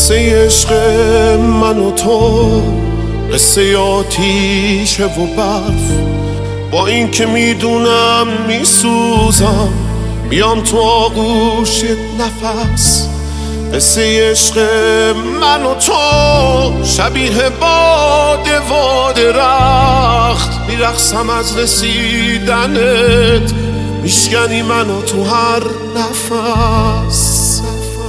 قصه عشق من و تو، قصه آتیشه و برف. با این که میدونم میسوزم، بیام تو آغوش نفس. قصه عشق من و تو شبیه باد و درخت، میرقصم از رسیدنت، میشکنی منو تو هر نفس.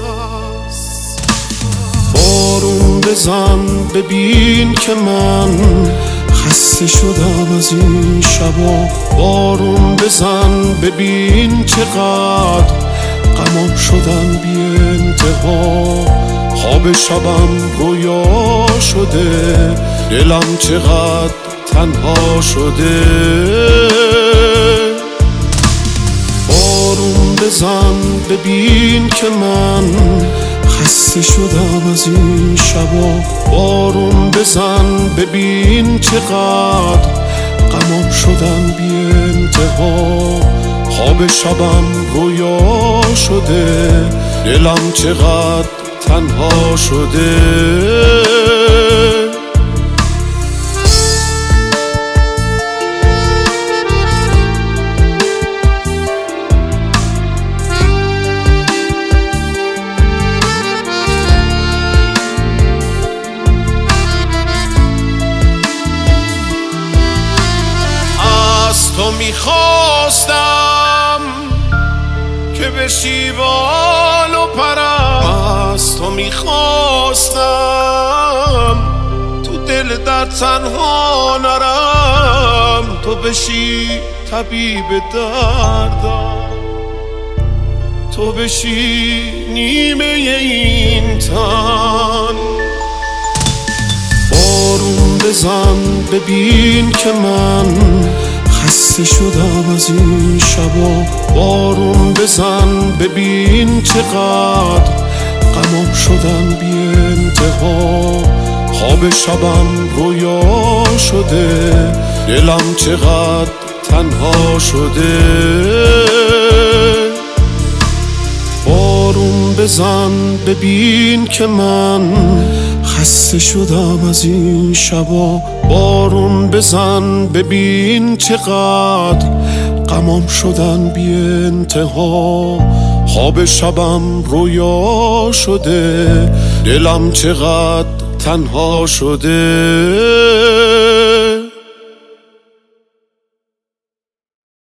بارون بزن ببین که من خسته شدم از این شبا. بارون بزن ببین چقدر غمام شدن بی انتها. خواب شبم رویا شده، دلم چقدر تنها شده. بارون بزن ببین که من خسته شدم از این شبا. بارون بزن ببین چقدر غمام شدن بی انتها. خواب شبم رویا شده، دلم چقدر تنها شده. تو میخواستم که بشی بال و پرم، از تو میخواستم تو دل در تنها نرم. تو بشی طبیب دردم، تو بشی نیمه این تن. بارون بزن ببین که من خسته شدم از این شبا. بارون بزن ببین چقدر غمام شدن بی انتها. خواب شبم رویا شده، دلم چقدر تنها شده. بارون بزن ببین که من خسته شدم از این شبا. بارون بزن ببین چقدر غمام شدن بی انتها. خواب شبم رویا شده، دلم چقدر تنها شده.